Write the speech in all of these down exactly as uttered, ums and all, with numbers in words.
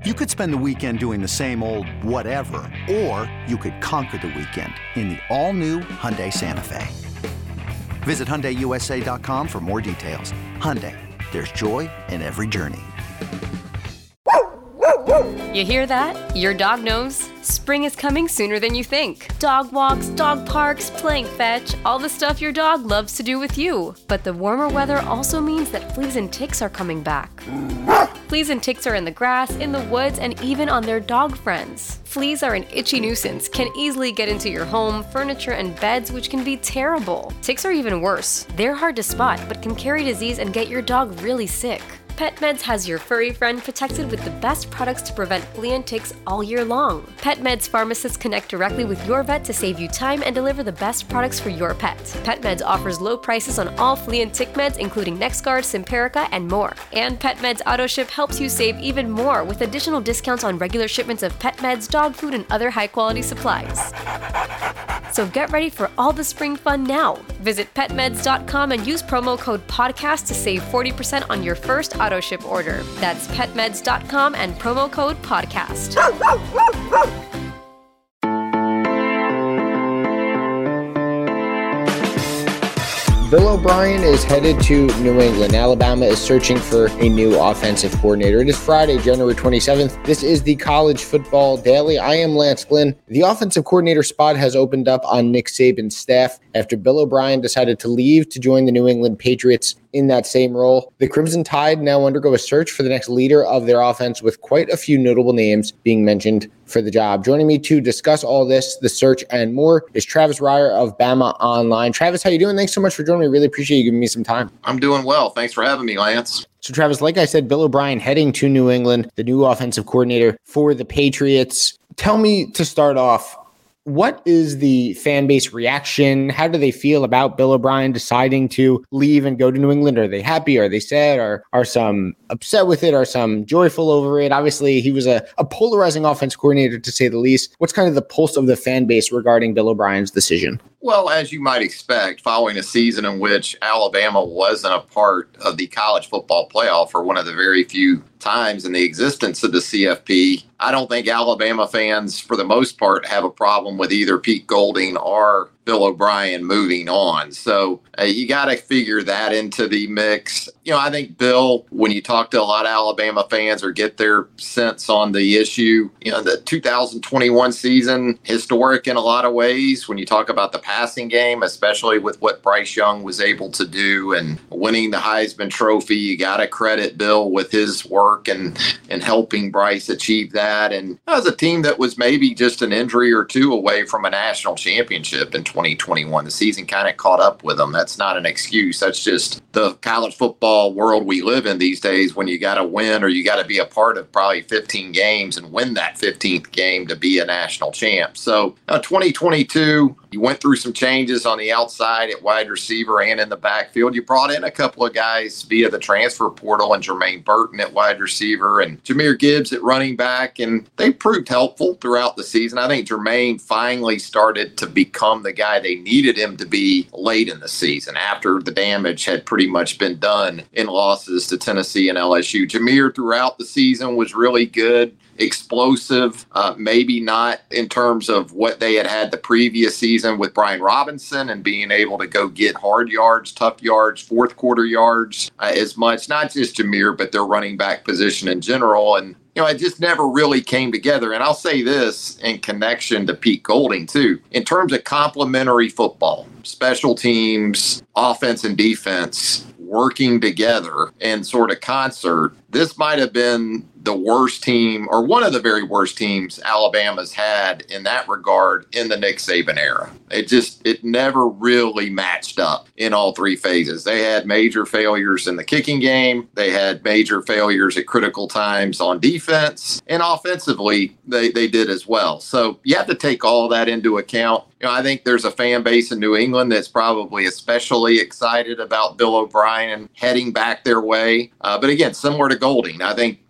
You could spend the weekend doing the same old whatever, or you could conquer the weekend in the all-new Hyundai Santa Fe. Visit Hyundai U S A dot com for more details. Hyundai, there's joy in every journey. You hear that? Your dog knows spring is coming sooner than you think. Dog walks, dog parks, playing fetch, all the stuff your dog loves to do with you. But the warmer weather also means that fleas and ticks are coming back. Fleas and ticks are in the grass, in the woods, and even on their dog friends. Fleas are an itchy nuisance, can easily get into your home, furniture, and beds, which can be terrible. Ticks are even worse. They're hard to spot, but can carry disease and get your dog really sick. PetMeds has your furry friend protected with the best products to prevent flea and ticks all year long. PetMeds pharmacists connect directly with your vet to save you time and deliver the best products for your pet. PetMeds offers low prices on all flea and tick meds, including NexGard, Simparica, and more. And PetMeds AutoShip helps you save even more with additional discounts on regular shipments of pet meds, dog food, and other high-quality supplies. So get ready for all the spring fun now. Visit pet meds dot com and use promo code podcast to save forty percent on your first auto ship order. That's pet meds dot com and promo code podcast. Bill O'Brien is headed to New England. Alabama is searching for a new offensive coordinator. It is Friday, January twenty-seventh. This is the College Football Daily. I am Lance Glynn. The offensive coordinator spot has opened up on Nick Saban's staff after Bill O'Brien decided to leave to join the New England Patriots in that same role. The Crimson Tide now undergo a search for the next leader of their offense, with quite a few notable names being mentioned for the job. Joining me to discuss all this, the search, and more is Travis Reier of Bama Online. Travis, how you doing? Thanks so much for joining me. Really appreciate you giving me some time. I'm doing well. Thanks for having me, Lance. So, Travis, like I said, Bill O'Brien heading to New England, the new offensive coordinator for the Patriots. Tell me to start off, what is the fan base reaction? How do they feel about Bill O'Brien deciding to leave and go to New England? Are they happy? Are they sad? Are, are some upset with it? Are some joyful over it? Obviously, he was a, a polarizing offense coordinator, to say the least. What's kind of the pulse of the fan base regarding Bill O'Brien's decision? Well, as you might expect, following a season in which Alabama wasn't a part of the college football playoff for one of the very few times in the existence of the C F P, I don't think Alabama fans, for the most part, have a problem with either Pete Golding or Bill O'Brien moving on. So uh, you got to figure that into the mix. You know, I think Bill, when you talk to a lot of Alabama fans or get their sense on the issue, you know, the two thousand twenty-one season, historic in a lot of ways. When you talk about the passing game, especially with what Bryce Young was able to do and winning the Heisman Trophy, you got to credit Bill with his work and, and helping Bryce achieve that. And that was a team that was maybe just an injury or two away from a national championship in twenty twenty-one. The season kind of caught up with them. That's not an excuse. That's just the college football world we live in these days, when you got to win or you got to be a part of probably fifteen games and win that fifteenth game to be a national champ. So uh, twenty twenty-two, you went through some changes on the outside at wide receiver and in the backfield. You brought in a couple of guys via the transfer portal, and Jermaine Burton at wide receiver and Jahmyr Gibbs at running back, and they proved helpful throughout the season. I think Jermaine finally started to become the guy they needed him to be late in the season after the damage had pretty much been done in losses to Tennessee and L S U. Jahmyr throughout the season was really good, explosive, uh, maybe not in terms of what they had had the previous season with Brian Robinson and being able to go get hard yards, tough yards, fourth quarter yards uh, as much, not just Jahmyr, but their running back position in general. And you know, it just never really came together. And I'll say this in connection to Pete Golding, too. In terms of complementary football, special teams, offense and defense working together in sort of concert, this might have been the worst team, or one of the very worst teams Alabama's had in that regard in the Nick Saban era. It just, it never really matched up in all three phases. They had major failures in the kicking game. They had major failures at critical times on defense, and offensively they, they did as well. So you have to take all that into account. You know, I think there's a fan base in New England that's probably especially excited about Bill O'Brien heading back their way. Uh, but again, similar to Golding, I think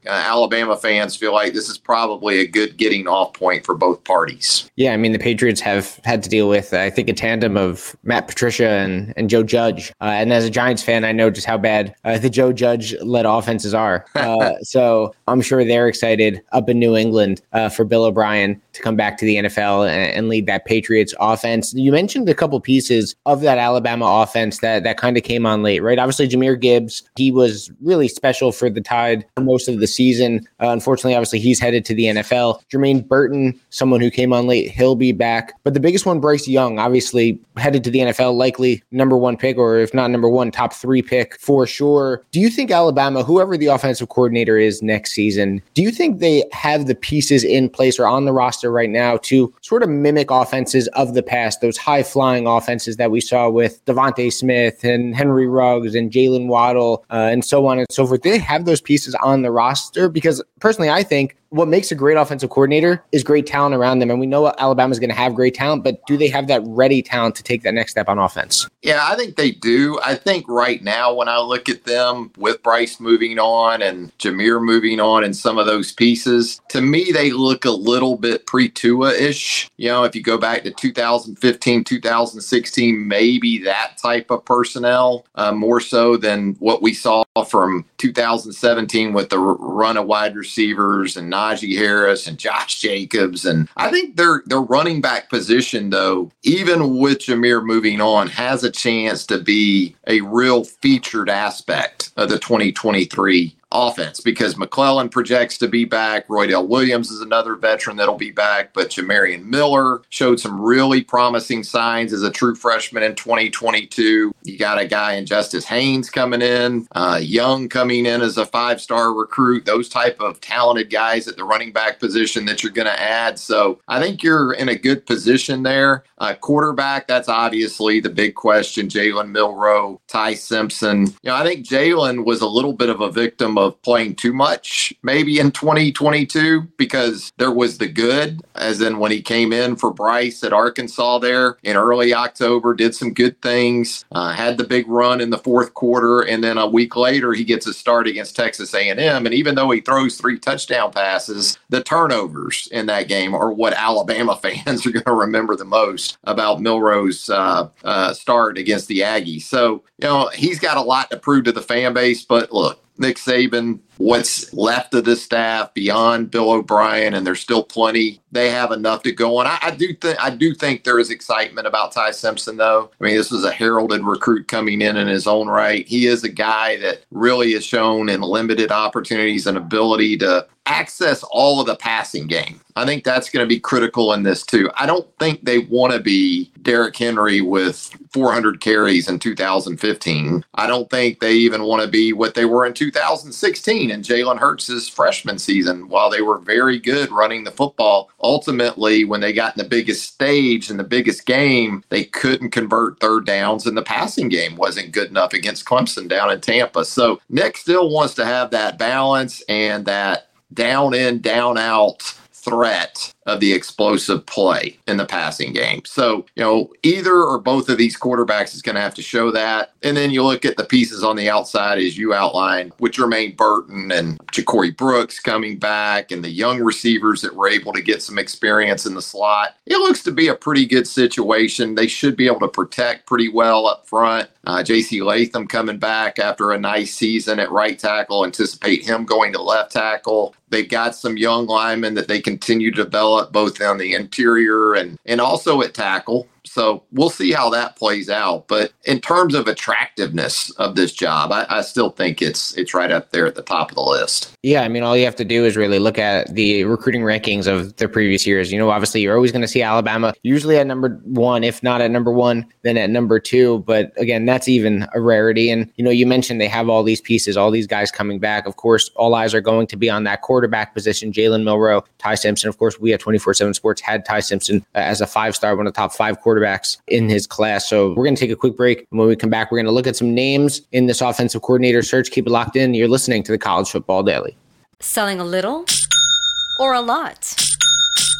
uh, Alabama fans feel like this is probably a good getting off point for both parties. Yeah, I mean, the Patriots have had to deal with, I think, a tandem of Matt Patricia and, and Joe Judge. Uh, and as a Giants fan, I know just how bad uh, the Joe Judge-led offenses are. Uh, so I'm sure they're excited up in New England uh, for Bill O'Brien to come back to the N F L and, and lead that Patriots offense. You mentioned a couple pieces of that Alabama offense that, that kind of came on late, right? Obviously, Jahmyr Gibbs, he was really special for the Tide for most of the season. Uh, unfortunately, obviously, he's headed to the N F L. Jermaine Burton, someone who came on late, he'll be back. But the biggest one, Bryce Young, obviously headed to the N F L, likely number one pick, or if not number one, top three pick for sure. Do you think Alabama, whoever the offensive coordinator is next season, do you think they have the pieces in place or on the roster right now to sort of mimic offenses of the past, those high-flying offenses that we saw with Devontae Smith and Henry Ruggs and Jalen Waddle uh, and so on and so forth? Do they have those pieces on the roster? Because personally, I think what makes a great offensive coordinator is great talent around them. And we know Alabama's going to have great talent, but do they have that ready talent to take that next step on offense? Yeah, I think they do. I think right now when I look at them with Bryce moving on and Jahmyr moving on and some of those pieces, to me, they look a little bit pre-Tua-ish. You know, if you go back to two thousand fifteen, two thousand sixteen, maybe that type of personnel, uh, more so than what we saw from two thousand seventeen with the run of wide receivers and Najee Harris and Josh Jacobs. And I think their their running back position, though, even with Jahmyr moving on, has a chance to be a real featured aspect of the twenty twenty-three offense, because McClellan projects to be back. Roydell Williams is another veteran that'll be back, but Jamarian Miller showed some really promising signs as a true freshman in twenty twenty-two. You got a guy in Justice Haynes coming in, uh, Young coming in as a five-star recruit, those type of talented guys at the running back position that you're going to add. So I think you're in a good position there. Uh, quarterback, that's obviously the big question. Jalen Milroe, Ty Simpson. You know, I think Jalen was a little bit of a victim of playing too much maybe in twenty twenty-two, because there was the good, as in when he came in for Bryce at Arkansas there in early October, did some good things, uh, had the big run in the fourth quarter, and then a week later he gets a start against Texas A and M. And even though he throws three touchdown passes, the turnovers in that game are what Alabama fans are going to remember the most about Milroe's uh, uh, start against the Aggies. So, you know, he's got a lot to prove to the fan base, but look, Nick Saban, what's left of the staff beyond Bill O'Brien, and there's still plenty. They have enough to go on. I, I do think I do think there is excitement about Ty Simpson, though. I mean, this was a heralded recruit coming in in his own right. He is a guy that really has shown in limited opportunities an ability to access all of the passing game. I think that's going to be critical in this too. I don't think they want to be Derrick Henry with four hundred carries in two thousand fifteen. I don't think they even want to be what they were in two thousand sixteen and Jalen Hurts' freshman season. While they were very good running the football, ultimately when they got in the biggest stage and the biggest game, they couldn't convert third downs, and the passing game wasn't good enough against Clemson down in Tampa. So Nick still wants to have that balance and that down in, down out threat of the explosive play in the passing game. So, you know, either or both of these quarterbacks is going to have to show that. And then you look at the pieces on the outside, as you outlined, with Jermaine Burton and Ja'Cory Brooks coming back and the young receivers that were able to get some experience in the slot. It looks to be a pretty good situation. They should be able to protect pretty well up front. Uh, J C Latham coming back after a nice season at right tackle. Anticipate him going to left tackle. They've got some young linemen that they continue to develop both on the interior and, and also at tackle. So we'll see how that plays out. But in terms of attractiveness of this job, I, I still think it's it's right up there at the top of the list. Yeah, I mean, all you have to do is really look at the recruiting rankings of the previous years. You know, obviously, you're always going to see Alabama usually at number one, if not at number one, then at number two. But again, that's even a rarity. And, you know, you mentioned they have all these pieces, all these guys coming back. Of course, all eyes are going to be on that quarterback position, Jalen Milroe, Ty Simpson. Of course, we at twenty-four seven Sports had Ty Simpson as a five-star, one of the top five quarterbacks in his class. So we're going to take a quick break. And when we come back, we're going to look at some names in this offensive coordinator search. Keep it locked in. You're listening to the College Football Daily. Selling a little or a lot?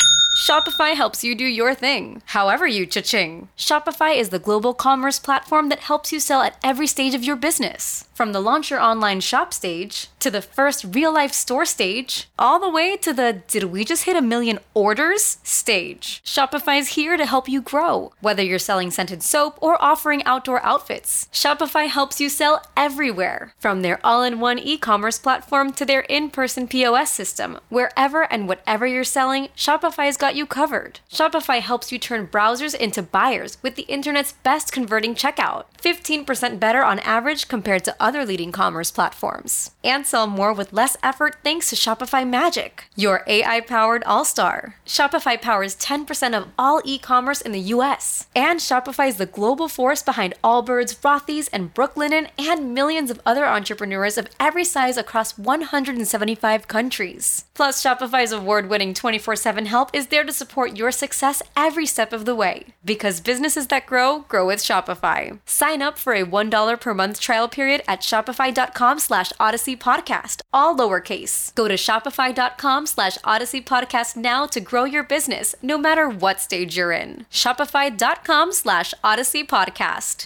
Shopify helps you do your thing, however you cha-ching. Shopify is the global commerce platform that helps you sell at every stage of your business. From the launch your online shop stage, to the first real-life store stage, all the way to the did we just hit a million orders stage. Shopify's here to help you grow. Whether you're selling scented soap or offering outdoor outfits, Shopify helps you sell everywhere. From their all-in-one e-commerce platform to their in-person P O S system, wherever and whatever you're selling, Shopify's got you covered. Shopify helps you turn browsers into buyers with the internet's best converting checkout, fifteen percent better on average compared to other leading commerce platforms. And sell more with less effort thanks to Shopify Magic, your A I-powered all-star. Shopify powers ten percent of all e-commerce in the U S. And Shopify is the global force behind Allbirds, Rothy's, and Brooklinen, and millions of other entrepreneurs of every size across one hundred seventy-five countries. Plus, Shopify's award-winning twenty-four seven help is there to support your success every step of the way. Because businesses that grow, grow with Shopify. Sign up for a one dollar per month trial period at shopify.com slash Odyssey Podcast, all lowercase. Go to shopify.com slash Odyssey Podcast now to grow your business, no matter what stage you're in. Shopify.com slash Odyssey Podcast.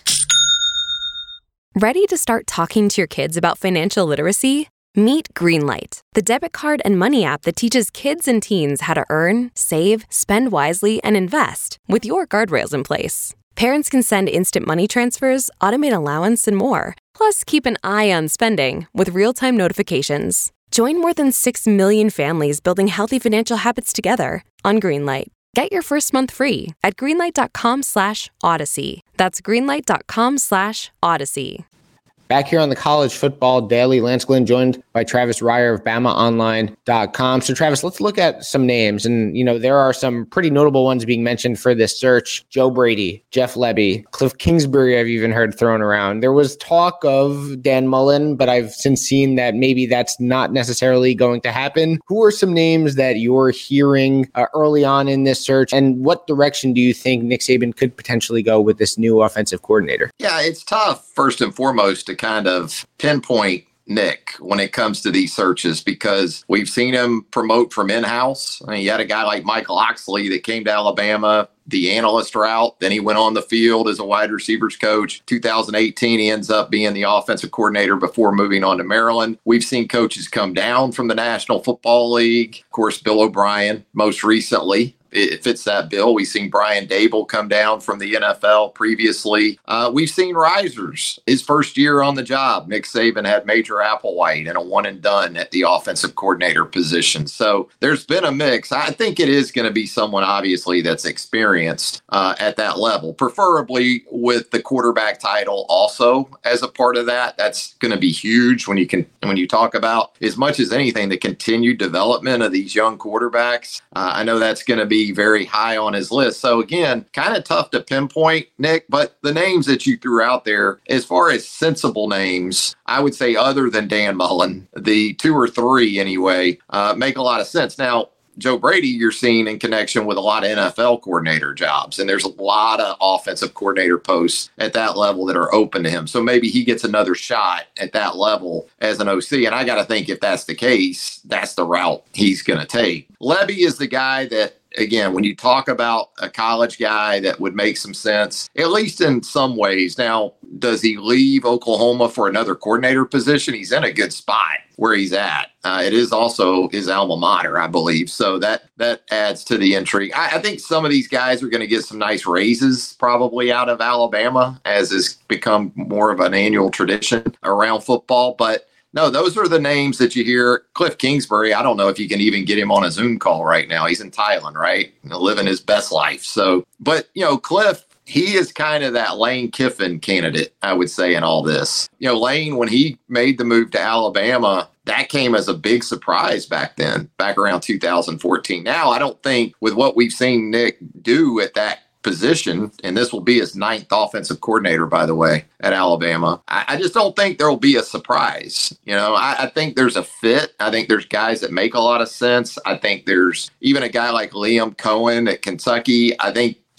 Ready to start talking to your kids about financial literacy? Meet Greenlight, the debit card and money app that teaches kids and teens how to earn, save, spend wisely, and invest with your guardrails in place. Parents can send instant money transfers, automate allowance, and more. Plus, keep an eye on spending with real-time notifications. Join more than six million families building healthy financial habits together on Greenlight. Get your first month free at greenlight.com slash Odyssey. That's greenlight.com slash Odyssey. Back here on the College Football Daily, Lance Glynn joined by Travis Reier of Bama Online dot com. So, Travis, let's look at some names. And, you know, there are some pretty notable ones being mentioned for this search. Joe Brady, Jeff Lebby, Cliff Kingsbury, I've even heard thrown around. There was talk of Dan Mullen, but I've since seen that maybe that's not necessarily going to happen. Who are some names that you're hearing uh, early on in this search? And what direction do you think Nick Saban could potentially go with this new offensive coordinator? Yeah, it's tough, first and foremost, to kind of pinpoint Nick when it comes to these searches, because we've seen him promote from in-house. I mean, you had a guy like Michael Oxley that came to Alabama the analyst route. Then he went on the field as a wide receivers coach. two thousand eighteen, he ends up being the offensive coordinator before moving on to Maryland. We've seen coaches come down from the National Football League. Of course, Bill O'Brien, most recently. It fits that bill. We've seen Brian Dable come down from the N F L previously. Uh, we've seen risers. His first year on the job, Nick Saban had Major Applewhite and a one and done at the offensive coordinator position. So there's been a mix. I think it is going to be someone, obviously, that's experienced uh, at that level, preferably with the quarterback title also as a part of that. That's going to be huge when you can when you talk about, as much as anything, the continued development of these young quarterbacks. Uh, I know that's going to be very high on his list. So again, kind of tough to pinpoint, Nick, but the names that you threw out there, as far as sensible names, I would say other than Dan Mullen, the two or three anyway, uh, make a lot of sense. Now, Joe Brady, you're seeing in connection with a lot of N F L coordinator jobs, and there's a lot of offensive coordinator posts at that level that are open to him. So maybe he gets another shot at that level as an O C. And I got to think if that's the case, that's the route he's going to take. Lebby is the guy that, again, when you talk about a college guy that would make some sense, at least in some ways. Now, does he leave Oklahoma for another coordinator position? He's in a good spot where he's at. Uh, it is also his alma mater, I believe. So that that adds to the intrigue. I, I think some of these guys are going to get some nice raises probably out of Alabama, as has become more of an annual tradition around football. But no, those are the names that you hear. Cliff Kingsbury, I don't know if you can even get him on a Zoom call right now. He's in Thailand, right? You know, living his best life. So, but, you know, Cliff, he is kind of that Lane Kiffin candidate, I would say, in all this. You know, Lane, when he made the move to Alabama, that came as a big surprise back then, back around two thousand fourteen. Now, I don't think with what we've seen Nick do at that position, and this will be his ninth offensive coordinator, by the way, at Alabama, I, I just don't think there will be a surprise. You know, I, I think there's a fit. I think there's guys that make a lot of sense. I think there's even a guy like Liam Cohen at Kentucky. I think if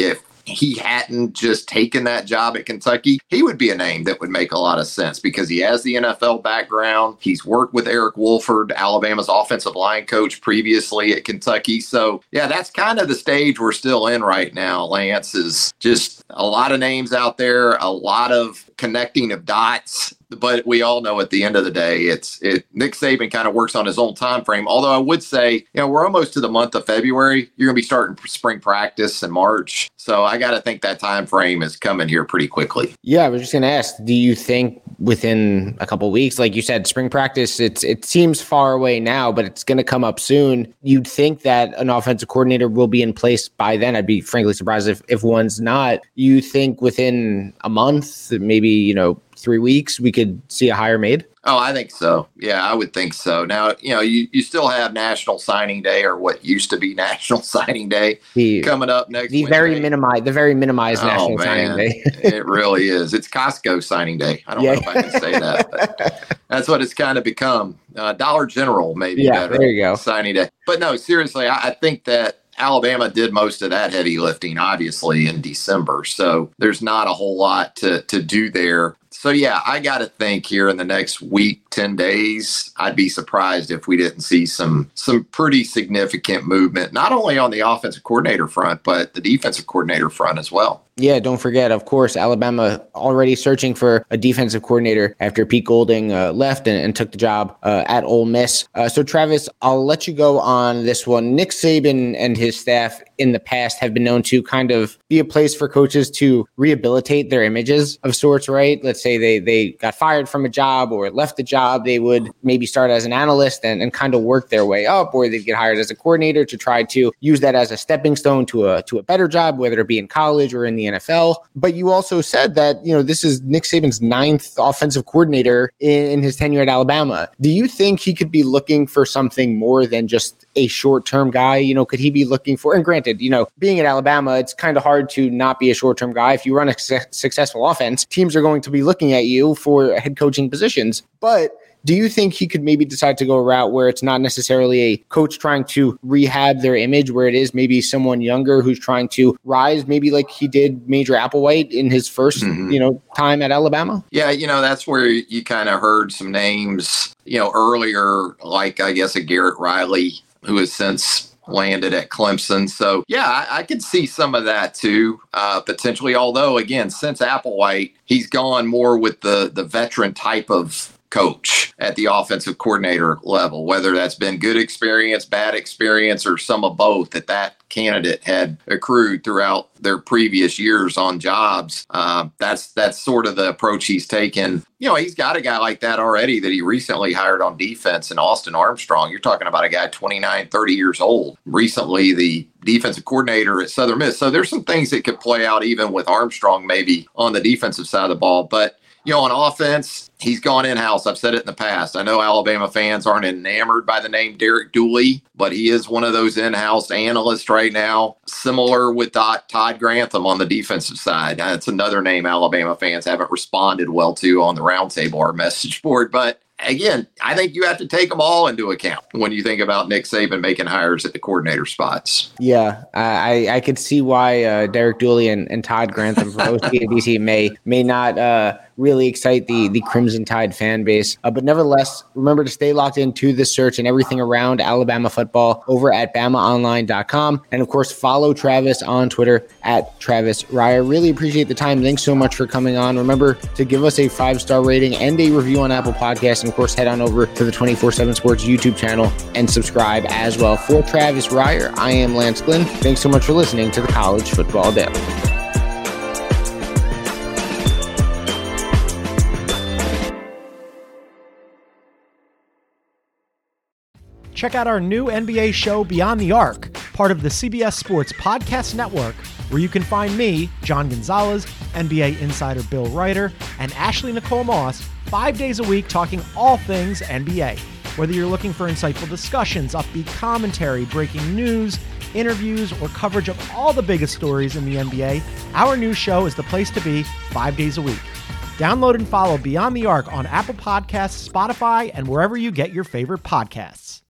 he hadn't just taken that job at Kentucky, he would be a name that would make a lot of sense because he has the N F L background. He's worked with Eric Wolford, Alabama's offensive line coach previously at Kentucky. So, yeah, that's kind of the stage we're still in right now, Lance, is just a lot of names out there, a lot of connecting of dots. But we all know at the end of the day, it's it. Nick Saban kind of works on his own time frame. Although I would say, you know, we're almost to the month of February. You're going to be starting spring practice in March. So I got to think that time frame is coming here pretty quickly. Yeah, I was just going to ask, do you think within a couple of weeks, like you said, spring practice, it's it seems far away now, but it's going to come up soon. You'd think that an offensive coordinator will be in place by then. I'd be frankly surprised if, if one's not. You think within a month, maybe, you know, three weeks, we could see a hire made? Oh, I think so. Yeah, I would think so. Now, you know, you, you still have National Signing Day, or what used to be National Signing Day, the, coming up next the Wednesday. very minimized, the very minimized oh, National man. Signing Day. It really is. It's Costco Signing Day. I don't yeah. know if I can say that, but that's what it's kind of become. Uh, Dollar General, maybe yeah, better. There you go. Signing Day. But no, seriously, I, I think that Alabama did most of that heavy lifting, obviously, in December. So there's not a whole lot to, to do there. So, yeah, I got to think here in the next week, ten days, I'd be surprised if we didn't see some some pretty significant movement, not only on the offensive coordinator front, but the defensive coordinator front as well. Yeah, don't forget, of course, Alabama already searching for a defensive coordinator after Pete Golding uh, left and, and took the job uh, at Ole Miss. Uh, so, Travis, I'll let you go on this one. Nick Saban and his staff in the past have been known to kind of be a place for coaches to rehabilitate their images of sorts, right? Let's say they they got fired from a job or left the job. They would maybe start as an analyst and, and kind of work their way up, or they'd get hired as a coordinator to try to use that as a stepping stone to a to a better job, whether it be in college or in the N F L. But you also said that, you know, this is Nick Saban's ninth offensive coordinator in, in his tenure at Alabama. Do you think he could be looking for something more than just a short-term guy? You know, could he be looking for, and granted, you know, being at Alabama, it's kind of hard to not be a short-term guy. If you run a su- successful offense, teams are going to be looking at you for head coaching positions. But do you think he could maybe decide to go a route where it's not necessarily a coach trying to rehab their image, where it is maybe someone younger who's trying to rise, maybe like he did Major Applewhite in his first, mm-hmm. you know, time at Alabama? Yeah, you know, that's where you kind of heard some names, you know, earlier, like I guess a Garrett Riley, who has since landed at Clemson. So, yeah, I, I could see some of that too, uh, potentially. Although, again, since Applewhite, he's gone more with the the veteran type of coach at the offensive coordinator level, whether that's been good experience, bad experience, or some of both that that candidate had accrued throughout their previous years on jobs. Uh, that's that's sort of the approach he's taken. You know, he's got a guy like that already that he recently hired on defense in Austin Armstrong. You're talking about a guy twenty-nine, thirty years old, recently the defensive coordinator at Southern Miss. So there's some things that could play out even with Armstrong maybe on the defensive side of the ball. But you know, on offense, he's gone in-house. I've said it in the past. I know Alabama fans aren't enamored by the name Derek Dooley, but he is one of those in-house analysts right now, similar with Todd Grantham on the defensive side. That's another name Alabama fans haven't responded well to on the roundtable or message board. But again, I think you have to take them all into account when you think about Nick Saban making hires at the coordinator spots. Yeah, I, I could see why uh, Derek Dooley and, and Todd Grantham from O C A B C may may not uh, really excite the the Crimson Tide fan base. Uh, but nevertheless, remember to stay locked into this search and everything around Alabama football over at Bama Online dot com. And of course, follow Travis on Twitter at Travis Reier. Really appreciate the time. Thanks so much for coming on. Remember to give us a five-star rating and a review on Apple Podcasts. And of course, head on over to the twenty-four seven Sports YouTube channel and subscribe as well. For Travis Reier, I am Lance Glynn. Thanks so much for listening to the College Football Daily. Check out our new N B A show, Beyond the Arc, part of the C B S Sports Podcast Network, where you can find me, John Gonzalez, N B A insider Bill Ryder, and Ashley Nicole Moss, five days a week talking all things N B A. Whether you're looking for insightful discussions, upbeat commentary, breaking news, interviews, or coverage of all the biggest stories in the N B A, our new show is the place to be five days a week. Download and follow Beyond the Arc on Apple Podcasts, Spotify, and wherever you get your favorite podcasts.